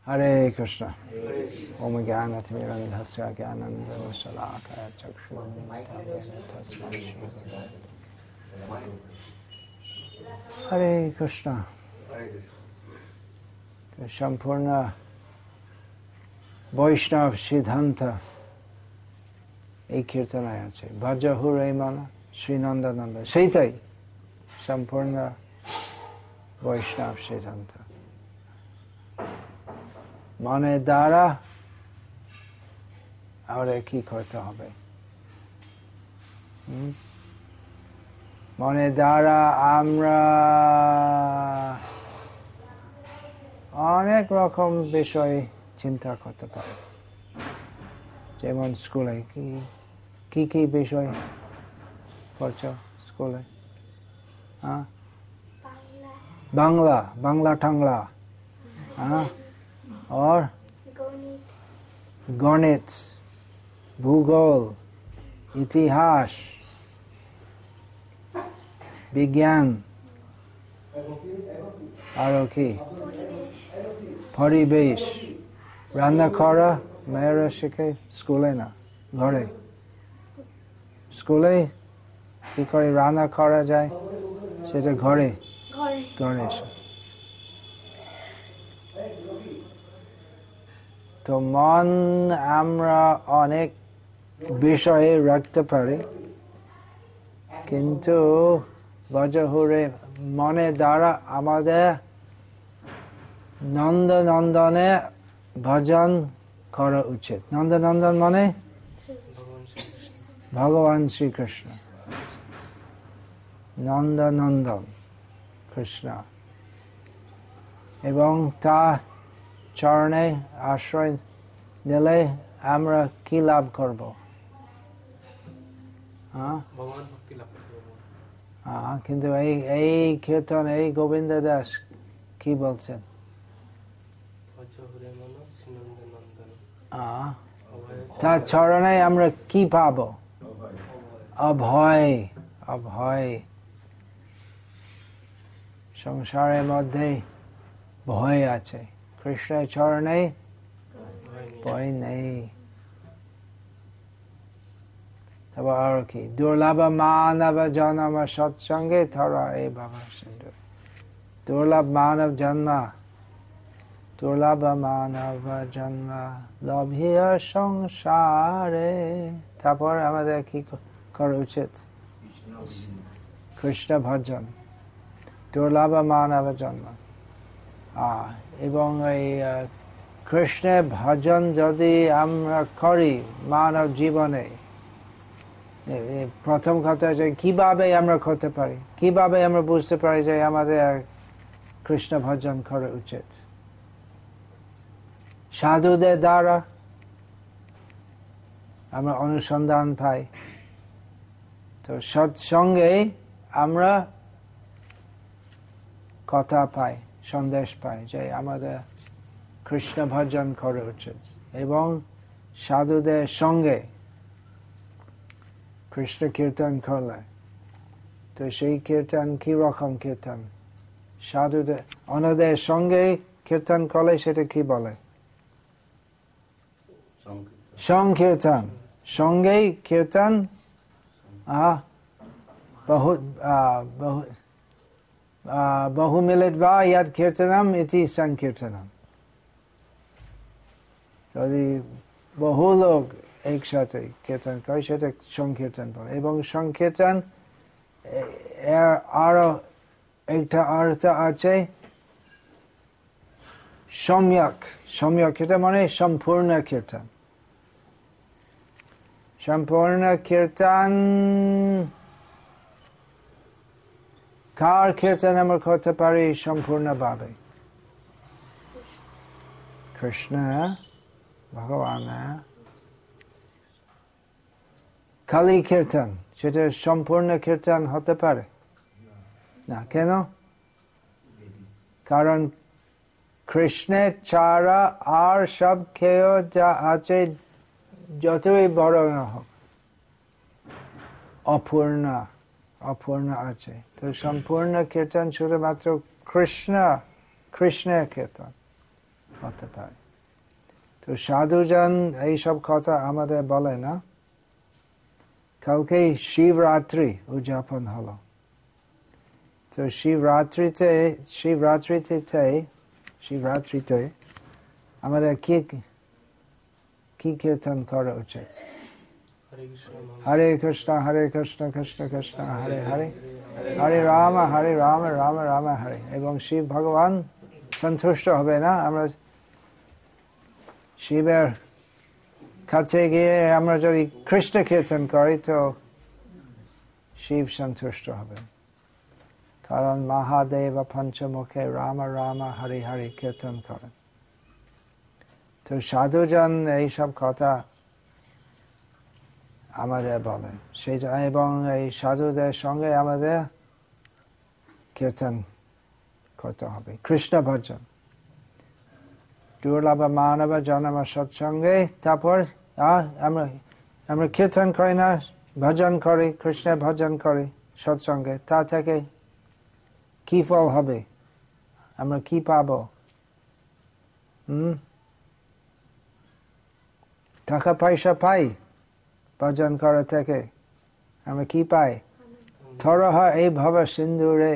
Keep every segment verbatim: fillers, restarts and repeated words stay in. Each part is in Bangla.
Hare Krishna. Om Jnanatimirandhasya Jnanandavasalakaya Chakshurunmittam Tasmai Shri Gurave. Hare Krishna. The Sampurna Vaishnav Siddhanta এই কীর্তনায় আছে ভজ হুরে মন শ্রী নন্দনন্দ সেইটাই সম্পূর্ণ বৈষ্ণব সিদ্ধান্ত মনের দ্বারা আমাদের কি করতে হবে মনের দ্বারা আমরা অনেক রকম বিষয় চিন্তা করতে পারি যেমন স্কুলে কি কি কি বিষয় পড়ছো স্কুলে হ্যাঁ বাংলা বাংলা টাংলা हाँ और गणित भूगोल इतिहास विज्ञान और की परिवेश रान्ना करा मेरा शिखे स्कूले ना घरे स्कूले की करे रान्ना करा जाए सेटा घरे घरे तो मन আমরা অনেক বিষয়ে রাখতে পারি কিন্তু বজহুরে মনে দ্বারা আমাদের নন্দনন্দনে ভজন করা উচিত নন্দনন্দন মানে ভগবান শ্রীকৃষ্ণ নন্দনন্দন কৃষ্ণ এবং তা চরণে আশ্রয় নিলে আমরা কি লাভ করব কিন্তু এই এই কীর্তন এই গোবিন্দ দাস কি বলছেন তার চরণে আমরা কি পাবো অভয় অভয় সংসারের মধ্যে ভয় আছে কৃষ্ণের চরণে ভয় নেই তারপর আর কি দুর্লভ মানব জন্ম সৎসঙ্গে ধরা এই বাবা সিন্ধু দুর্লভ মানব জন্ম দুর্লভ মানব জন্ম লভিয়া সংসারে তারপর আমাদের কি করা উচিত কৃষ্ণ ভজন দুর্লভ মানব জন্ম আহ এবং এই কৃষ্ণের ভজন যদি আমরা করি মানব জীবনে প্রথম কথা যে কিভাবে আমরা করতে পারি কিভাবে আমরা বুঝতে পারি যে আমাদের কৃষ্ণ ভজন করা উচিত সাধুদের দ্বারা আমরা অনুসন্ধান পাই তো সৎসঙ্গে আমরা কথা পাই সন্দেশ পাই যে আমাদের কৃষ্ণ ভজন করা উচিত এবং সাধুদের সঙ্গে কৃষ্ণ কীর্তন করলে তো সেই কীর্তন কি রকম কীর্তন সাধুদের অন্যদের সঙ্গে কীর্তন করলে সেটা কি বলে সংকীর্তন সঙ্গে কীর্তন আহ বহু বহু বহু মিলিত্বা ইয়াদ কীর্তনম ইতি সংকীর্তনম যদি বহু লোক একসাথে কীর্তন করে সেটা সংকীর্তন বলে এবং সংকীর্তন এর আরো একটা অর্থ আছে সম্যক সম্যক কীর্তন মানে সম্পূর্ণ কীর্তন সম্পূর্ণ কীর্তন কার কীর্তন আমরা করতে পারি সম্পূর্ণভাবে কৃষ্ণ ভগবান খালি কীর্তন সেটা সম্পূর্ণ কীর্তন হতে পারে না কেন কারণ কৃষ্ণের ছাড়া আর সব খেয়ে যা আছে যতই বড় না হোক অপূর্ণ অপূর্ণ আছে তো সম্পূর্ণ কীর্তন শুধুমাত্র কৃষ্ণ কৃষ্ণের কীর্তন হতে পারে। তো সাধুজন এইসব কথা আমাদের বলে না। কালকে শিবরাত্রি উদযাপন হলো। তো শিবরাত্রিতে শিবরাত্রিতে শিবরাত্রিতে আমাদের কি কি কীর্তন করা উচিত? হরে কৃষ্ণ হরে কৃষ্ণ কৃষ্ণ কৃষ্ণ হরে হরে, হরে রাম হরে রাম রাম রাম হরে। এবং শিব ভগবান সন্তুষ্ট হবে না? আমরা শিবের কাছে গিয়ে আমরা যদি কৃষ্ণ কীর্তন করি তো শিব সন্তুষ্ট হবে, কারণ মহাদেব পঞ্চমুখে রাম রাম হরে হরে কীর্তন করেন। তো সাধুজন এইসব কথা আমাদের বলেন সেটা, এবং এই সাধুদের সঙ্গে আমাদের কীর্তন করতে হবে, কৃষ্ণ ভজন। দুর্লভ মানব জন্ম সৎসঙ্গে, তারপর আমরা আমরা কীর্তন করি না, ভজন করি, কৃষ্ণ ভজন করি সৎসঙ্গে, তা থেকে কি ফল হবে? আমরা কি পাবো? হম টাকা পয়সা পাই ভজন করা থেকে? আমরা কি পাই? থরহ এই ভব সিন্ধু রে,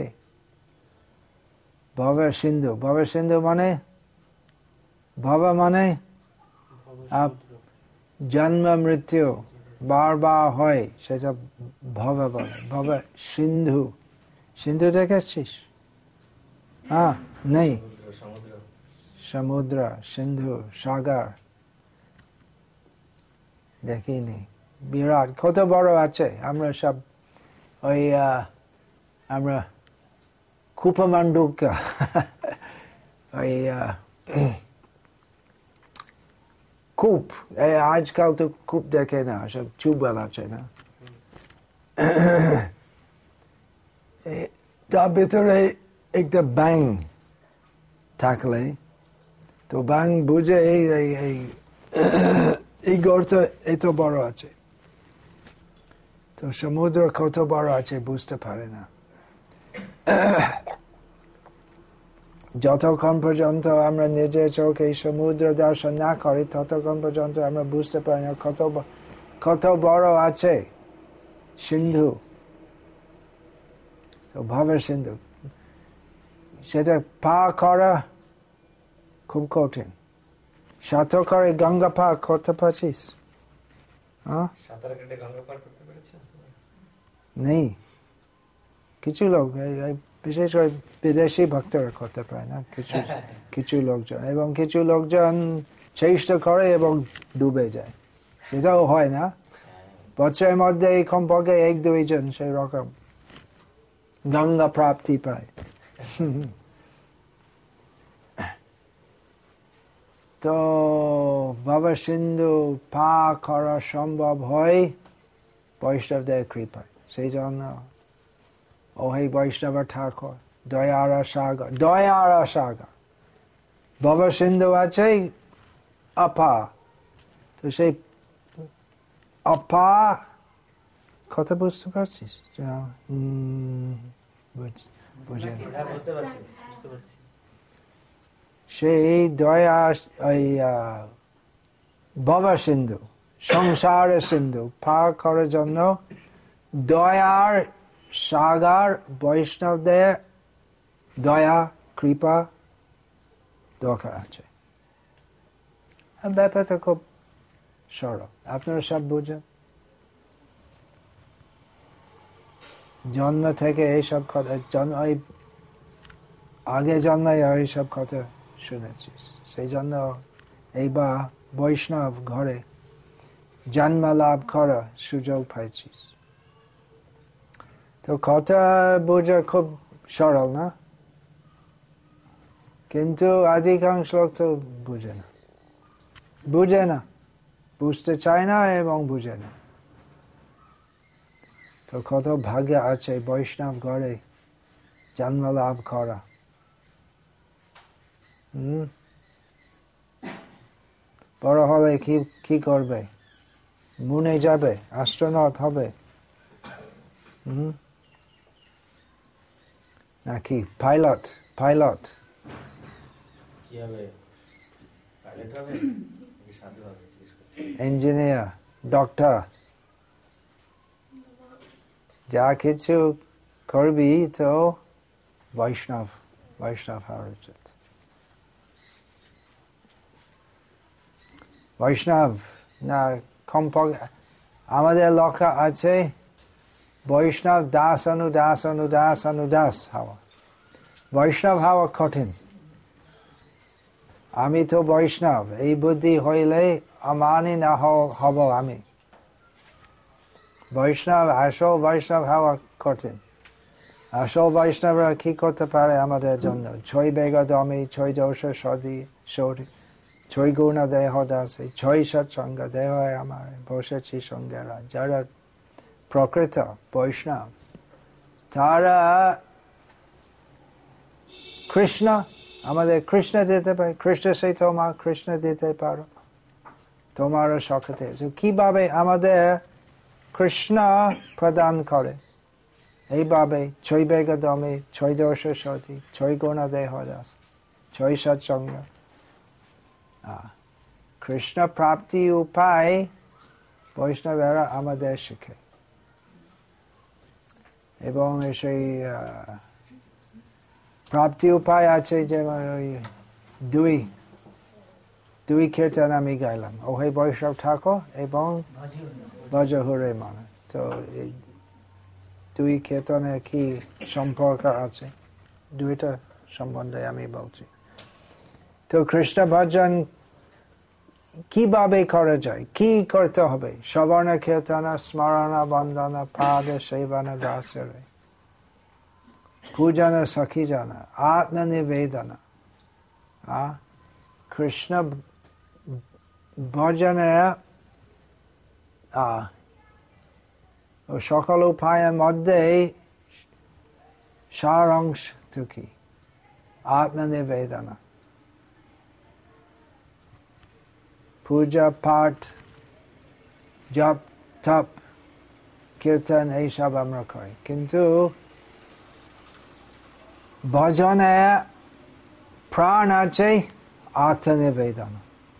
ভবের সিন্ধু, ভবের সিন্ধু মানে ভব মানে জন্ম মৃত্যু বারবার হয়, সেটা ভব বলে। ভব সিন্ধু, সিন্ধু দেখেছিস? হ্যাঁ, নেই? সমুদ্র, সিন্ধু, সাগর দেখিনি। বিরাট, কত বড় আছে। আমরা সব ওই আমরা কূপমণ্ডুকা ওই কূপ, আজকাল তো কূপ দেখে না, সব টিউবওয়েল আছে না, তার ভিতরে একটা ব্যাং থাকলে তো ব্যাং বুঝে এই এই গর্ত এত বড় আছে, তো সমুদ্র কত বড় আছে বুঝতে পারে না। যতক্ষণ পর্যন্ত আমরা নিজের চোখে সমুদ্র দর্শন না করি ততক্ষণ পর্যন্ত আমরা বুঝতে পারি না কত কত বড় আছে সিন্ধু। তো ভবের সিন্ধু, সেটা পার করা খুব কঠিন। সাঁতার করে গঙ্গা পার করতে পারছিস? নেই, কিছু লোক, বিশেষ করে বিদেশি ভক্তরা করতে পারে না, কিছু কিছু লোকজন, এবং কিছু লোকজন চেষ্টা করে এবং ডুবে যায়, সেটাও হয় না। বছরের মধ্যে কমপক্ষে এক দুইজন সেই রকম গঙ্গা প্রাপ্তি পায়। তো ভব সিন্ধু পার করা সম্ভব হয় বৈষ্ণবদের কৃপায়। সেই জন্য ও হে বৈষ্ণব ঠাকুর দয়ার সাগর, দয়ার সাগর। ভব সিন্ধু আছে আপা, তো সেই আপা কথা বুঝতে পারছিস? সেই দয়া, ওই ভব সিন্ধু, সংসারের সিন্ধু পার করার জন্য দয়ার সাগর, বৈষ্ণবদের দয়া কৃপা দরকার আছে। ব্যাপারটা খুব সরল, আপনারা সব বুঝেন। জন্ম থেকে এইসব কথা, জন্ম আগে জন্মে এইসব কথা শুনেছিস, সেই জন্য এইবার বৈষ্ণব ঘরে জন্ম লাভ করার সুযোগ পাইছিস। তো কথা বোঝা খুব সরল না, কিন্তু অধিকাংশ লোক তো বুঝে না, বুঝে না, বুঝতে চায় না এবং বুঝে না। তো কত ভাগ্য আছে বৈষ্ণব ঘরে জন্ম লাভ করা। হম বড় হলে কি কি করবে? মুনে যাবে, অ্যাস্ট্রোনট হবে, হম নাকি পাইলট? পাইলট ইঞ্জিনিয়ার, ডক্টর, যা কিছু করবি তো বৈষ্ণব বৈষ্ণব হওয়া উচিত। বৈষ্ণব না কমপক্ষে আমাদের লক্ষ্য আছে বৈষ্ণব দাস অনুদাস অনুদাস অনুদাস হওয়া। বৈষ্ণব হওয়া কঠিন। আমি তো বৈষ্ণব এই বুদ্ধি হইলে অমানি না হব আমি। বৈষ্ণব আসল বৈষ্ণব হওয়া কঠিন। আসল বৈষ্ণবরা কি করতে পারে আমাদের জন্য? ছয় বেগদমি, ছয় দোষ সদি সরি, ছয় গুণ দেহ দাসে, ছয় সৎসঙ্গ দেহ আমার বসেছি সঙ্গেরা। যারা প্রকৃত বৈষ্ণব তারা কৃষ্ণ, আমাদের কৃষ্ণ দিতে পারে। কৃষ্ণ সেই তোমার কৃষ্ণ দিতে পারো তোমারও শখতে। কিভাবে আমাদের কৃষ্ণ প্রদান করে? এইভাবে ছয় বেগদমে, ছয় দোষ সতি, ছয় গুণ দেহ দাস, ছয় সৎসঙ্গ। কৃষ্ণ প্রাপ্তি উপায় বৈষ্ণবেরা আমাদের শিখে। এবং সেই প্রাপ্তি উপায় আছে যেমন ওই দুই দুই কীর্তন আমি গাইলাম, ও হে বৈষ্ণব ঠাকুর এবং ভজ হরে মানে। তো এই দুই কীর্তনের কি সম্পর্ক আছে দুইটা সম্বন্ধে আমি বলছি। তো কৃষ্ণ ভজন কিভাবে করা যায়, কি করতে হবে? শ্রবণ কীর্তন, স্মরণ, বন্দন, পাদ সেবন, দাসরে, পূজন, সখী জন, আত্মনিবেদন। কৃষ্ণ ভজনে সকল উপায়ের মধ্যে সারাংশ কি? আত্মনিবেদন। পূজা, পাঠ, জপ, তপ, কীর্তন এইসব আমরা করি, কিন্তু ভজনে প্রাণ আছে আত্মনিবেদন।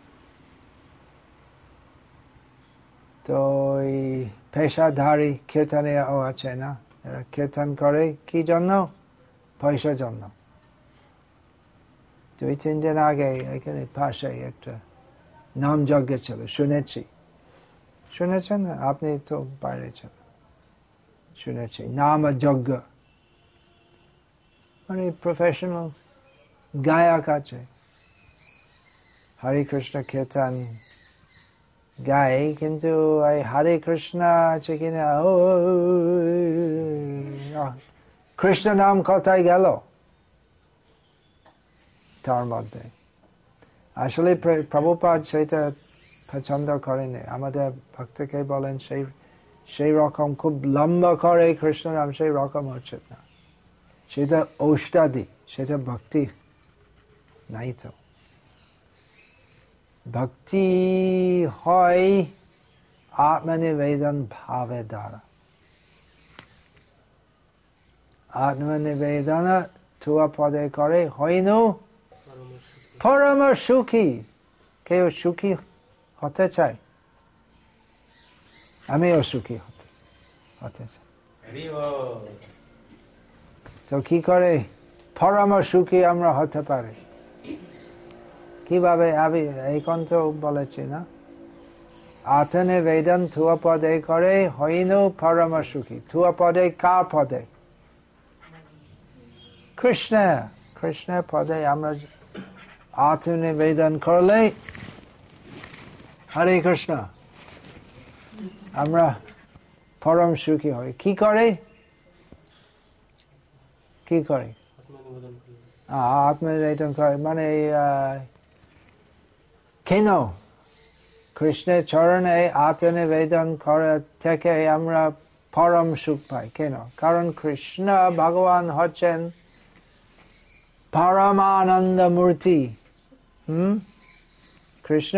তো এই পেশাধারী কীর্তনে ও আছে না, এরা কীর্তন করে কি জন্য? পয়সার জন্য। দুই তিন দিন আগে এখানে পাশে একটা নাম যজ্ঞ ছিল, শুনেছি। শুনেছেন না? আপনি তো বাইরে ছিলেন। শুনেছি নাম যজ্ঞ, মানে প্রফেশনাল গায়ক আছে, হরে কৃষ্ণ কীর্তন গায়, কিন্তু এই হরে কৃষ্ণ আছে কিনা, ও কৃষ্ণ নাম কোথায় গেল তার মধ্যে? আসলে প্রভুপাদ সেটা পছন্দ করেনি। আমাদের ভক্তকে বলেন সেই সেই রকম খুব লম্বা করে কৃষ্ণ নাম, সেই রকম হচ্ছে না। সেটা ঔষধি, সেটা ভক্তি নাই। তো ভক্তি হয় আত্মনিবেদন ভাবের দ্বারা। আত্মনিবেদন তুয়া পদে করে হইনু পরম সুখী। কেউ সুখী হতে চায়? আমিও সুখী হতে হতে চাই। তো কি করে পরম সুখী আমরা হতে পারি? কিভাবে? আমি এখন তো বলেছি না, আত্মনিবেদন তুয়া পদে করে হইনু পরম সুখী। তুয়া পদে কার পদে? কৃষ্ণ। কৃষ্ণের পদে আমরা আত্মনিবেদন করলে হরে কৃষ্ণ আমরা পরম সুখী হই। কি করে? কি করে? আত্মনিবেদন করে মানে কেন কৃষ্ণের চরণে আত্মনিবেদন করা থেকে আমরা পরম সুখ পাই? কেন? কারণ কৃষ্ণ ভগবান হচ্ছেন পরমানন্দ মূর্তি। হম কৃষ্ণ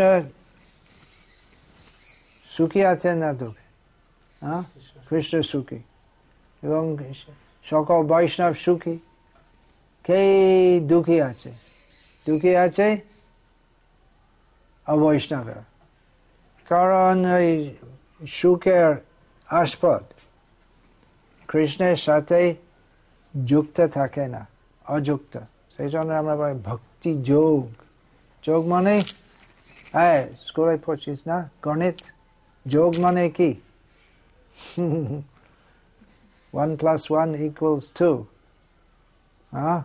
সুখী আছেন না দুঃখী? হ্যাঁ, কৃষ্ণ সুখী এবং সকল বৈষ্ণব সুখী। কে দুঃখী আছে? দুঃখী আছে অবৈষ্ণবের, কারণ এই সুখের আস্পদ কৃষ্ণের সাথে যুক্ত থাকে না, অযুক্ত। সেই জন্য আমরা বলি ভক্তি যোগ। যোগ মানে হ্যাঁ স্কুলে পড়ছিস না গণিত, যোগ মানে কি? One plus one equals two. হ্যাঁ,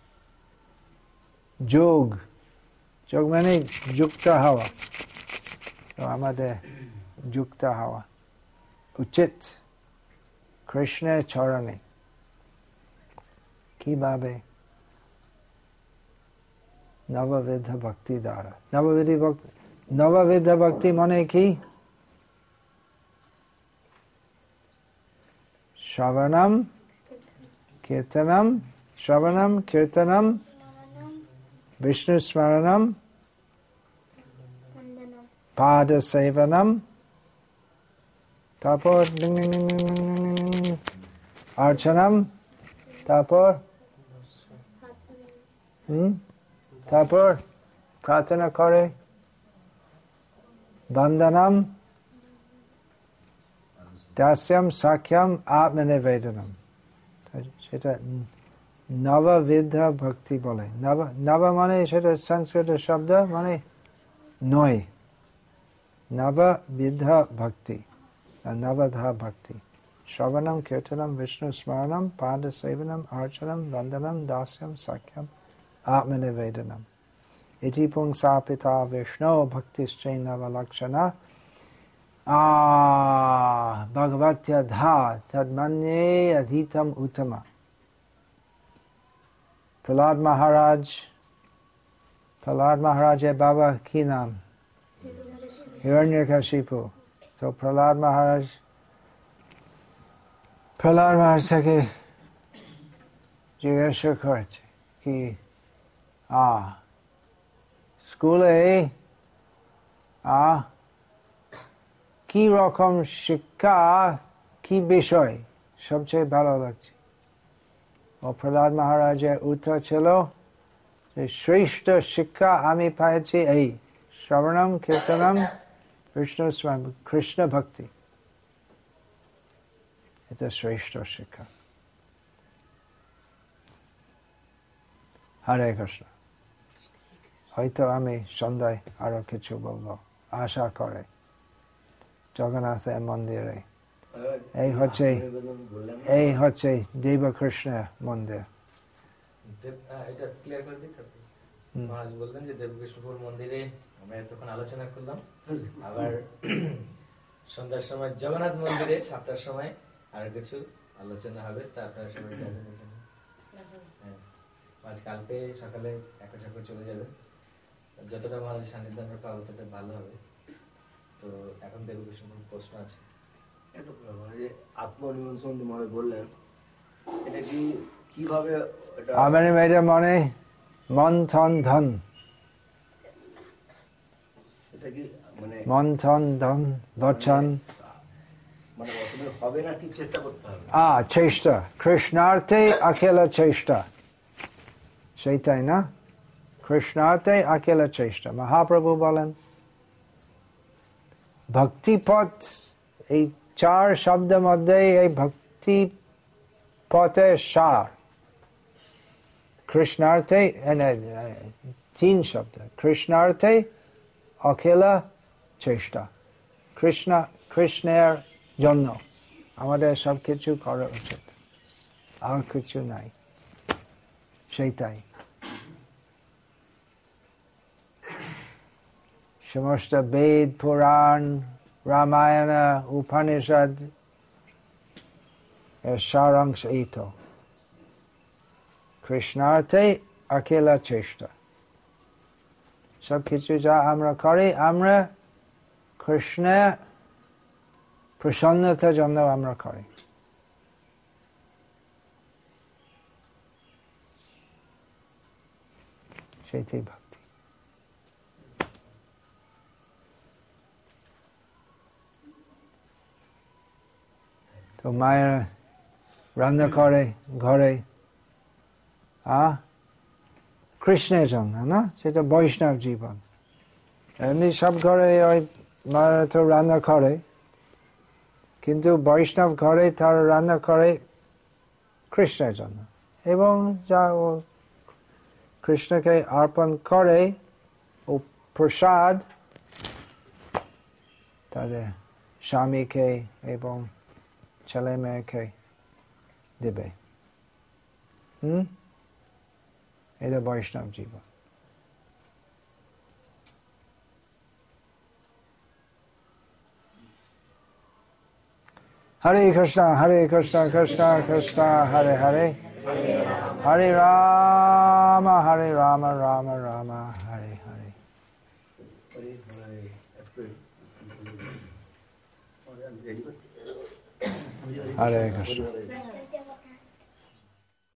যোগ, যোগ মানে যুক্ত হওয়া। তো আমাদের যুক্ত হওয়া উচিত কৃষ্ণের চরণে। কিভাবে? নববিধ ভক্তি দ্বারা। নববিধি ভক্তি, নববিধ ভক্তি মানে কি? শ্রবণম কীর্তনম, শ্রবণম কীর্তনম বিষ্ণু স্মরণম পাদ সেবনম, তারপর অর্চনম, তারপর হম তারপর প্রার্থনা করে বন্দনম, দাস্যম সাখ্যম আত্মনিবেদনম। সেটা নববিধ ভক্তি বলে। নব নব মানে সেটা সংস্কৃত শব্দ, মানে নয়। নববিধ ভক্তি, নবধা ভক্তি। শ্রবণম কীর্তনম বিষ্ণু স্মরণম পাদ সেবনম অর্চনম বন্দনম দাস্যম সাখ্যম আত্মনিবেদনম। ইতি পুংসা পিতা বিষ্ণু ভক্তিশ্চৈনবলক্ষণা ভগবত্যধা তন্মন্যে অধীতম উত্তম। প্রহ্লাদ মহারাজ, প্রহ্লাদ মহারাজের বাবা কি নাম? হিরণ্যকশিপু। তো প্রহ্লাদ মহারাজ, প্রহ্লাদ মহারাজ থেকে জিজ্ঞাসা করেছে কি আ স্কুলে আ কি রকম শিক্ষা, কি বিষয় সবচেয়ে ভালো লাগছে? ও প্রহ্লাদ মহারাজের উত্তর ছিল যে শ্রেষ্ঠ শিক্ষা আমি পেয়েছি এই শ্রবণম কীর্তনম বিষ্ণু স্মরণ, কৃষ্ণ ভক্তি। এটা শ্রেষ্ঠ শিক্ষা। হরে কৃষ্ণ। হয়তো আমি সন্ধ্যায় আরো কিছু বলবো আশা করে। জগন্নাথের মন্দিরে এই হচ্ছে এই হচ্ছে দেবকৃষ্ণ মন্দির। এটা ক্লিয়ার করে দিই। মহারাজ বললেন যে দেবকৃষ্ণপুর মন্দিরে আমরা এতক্ষণ আলোচনা করলাম। আবার সন্ধ্যার সময় জগন্নাথ মন্দিরে সাতটার সময় আর কিছু আলোচনা হবে, তা আপনারা সবাই যাবেন। আজ কালকে সকালে একটা সকালে চলে যাবেন। যতটা মহারাজ সান্নিধ্য আমরা পাবো তত ভালো হবে। তো এখন দেবকৃষ্ণপুর প্রশ্ন আছে। আত্মনিবেদন মনে বললেন, এটা কি কিভাবে? আমার মেয়েটা মনে মন থন ধন, এটা কি মানে মন থন ধন বচন মানে হবে না, কি চেষ্টা করতে হবে? আ চেষ্টা, কৃষ্ণার্থে আকেলা চেষ্টা, সেইটাই না? কৃষ্ণার্থে আকেলা চেষ্টা। মহাপ্রভু বলেন ভক্তিপথ, এই চার শব্দের মধ্যে এই ভক্তি পথের সার। কৃষ্ণার্থে তিন শব্দ, কৃষ্ণার্থে অকেলা চেষ্টা। কৃষ্ণ কৃষ্ণের জন্য আমাদের সব কিছু করা উচিত, আর কিছু নাই। সেইটাই সমস্ত বেদ পুরাণ রামায়ণ উপনিষদ এর সারাংশ এই তো কৃষ্ণার্থে আকেলা চেষ্টা। সব কিছু যা আমরা করি আমরা কৃষ্ণের প্রসন্নতার জন্য আমরা করি। সেইটাই ভক্তি। তো মায়ের রান্না করে ঘরে আ কৃষ্ণের জন্য না, সেটা বৈষ্ণব জীবন। এমনি সব ঘরে ওই মারা তো রান্না করে, কিন্তু বৈষ্ণব ঘরে তারা রান্না করে কৃষ্ণের জন্য, এবং যা ও কৃষ্ণকে অর্পণ করে ও প্রসাদ তাদের স্বামীকে এবং ছেলে মেয়েকে দেবে। হুম, এটা বৈষ্ণব জীবন। হরে কৃষ্ণ হরে কৃষ্ণ কৃষ্ণ কৃষ্ণ হরে হরে, হরে রাম হরে রাম রাম রাম হরে হরে। হরে কৃষ্ণ।